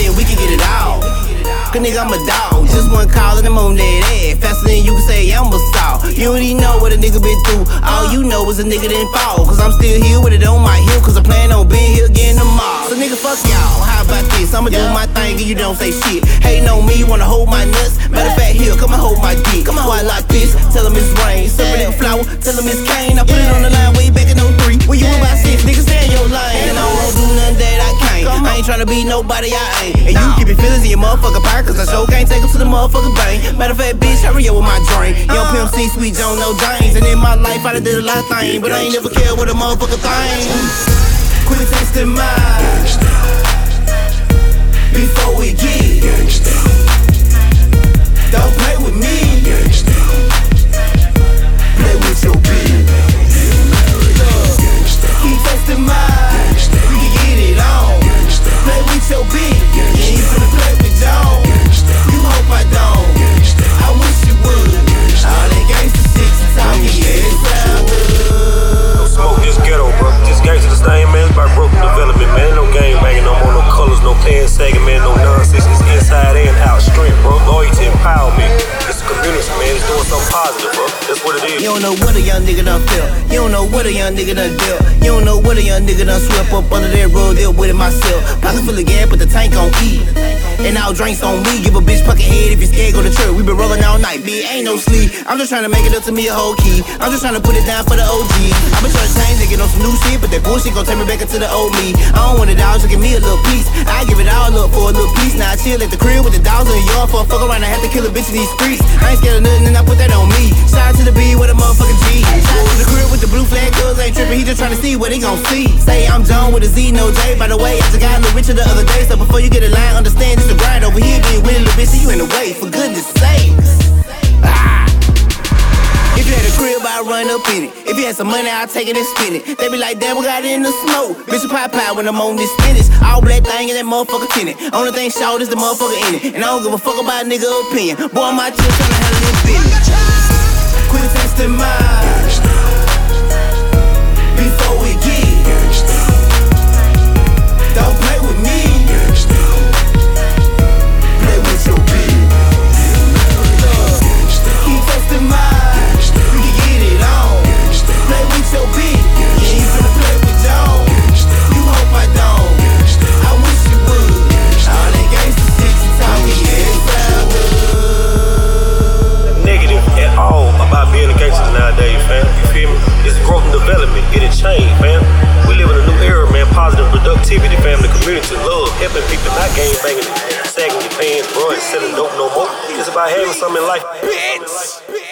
then we can get it all. Cause nigga, I'm a dog. Just one call and I'm on that ass. Faster than you can say I'm a saw. You don't even know what a nigga been through. All you know is a nigga didn't fall. Cause I'm still here with it on my heel. Cause I plan on being here again tomorrow. So nigga, fuck y'all. How about this? I'ma do my thing and you don't say shit. Hating on me, wanna hold my nuts. Matter of fact, here, come and hold my dick. Come on, why like this? Tell him it's rain. Serve a nigga flour, tell him it's cane. I put it on the line way back in 03. When you about 6, niggas stay in your lane. And I won't do nothing that I can't. I ain't tryna be nobody, I ain't. And you keep your feelings in your motherfucking pocket. Cause I sure can't take them to the motherfucking bank. Matter of fact, bitch, hurry up with my drink. Young Pimp C, Sweet Joe, no James. And in my life, I done did a lot of things. But I ain't never cared what a motherfucker thing. Quit tasting mine before we get gangsta. Don't play with me. Gangsta. Play with your bitch. Keep tasting mine. We can get it on. Play with your bitch. You ain't finna play with John. You hope I don't. I wish you would. All that gangsta shit you talking, yeah, it sound good. No smoke, this ghetto, bro. This gangsta the same, man. It's about broken development, man. Ain't no game banging no more, no colors, no pants sagging, man. No nonsense. It's inside and out, strength, bro. Loyalty, empowerment. It's a community, man. It's doing something positive, bro. That's what it is. You don't know what a young nigga done felt. You don't know what a young nigga done dealt. You don't know what a young nigga done swept up under that road, dealt with it myself. Pocket full of gas, but the tank on E. And all drinks on me. Give a bitch fucking head if you scared, go to church. We been rolling all night, bitch, ain't no sleep. I'm just trying to make it up to me a whole key. I'm just trying to put it down for the OG. I been trying to change and get on some new shit, but that bullshit gon' take me back into the old me. I don't want it all, just give me a little piece. I give it all up for a little piece. Now I chill at the crib with the dogs in the yard. For a fuck around, I have to kill a bitch in these streets. I ain't scared of nothing and I put that on me. Shout out to the B with a motherfucking G. Shout out to the crib with the blue flag, cuz ain't tripping. He just trying to see what he gon' see. Say I'm John with a Z, no J. By the way, I just got a little richer the other day. So before you get a line, understand it's a grind over here. With a little bitch, you in the way, for goodness sakes. If you had a crib, I'd run up in it. If you had some money, I'd take it and spend it. They be like, damn, we got it in the smoke. Bitch, pie when I'm on this spinach. All black thing in that motherfucker tenant. Only thing short is the motherfucker in it. And I don't give a fuck about a nigga opinion. Boy, my chill tryna handle this business. Quit tasting mine before we get gangsta. Don't play with me. Play with your bitch. Keep tasting mine. We can get it on. Play with your bitch. You ain't finna play with John. You hope I don't. I wish you would. All that gangsta shit you talking, yeah, it sound good. Negative at all about being a gangster nowadays, fam. You feel me? It's growth and development. It has changed, fam. We live in a new era, man. Positive productivity, family, community, love, helping people, not game banging, sagging your pants, bro, and selling dope no more. It's about having something in life. Bitch.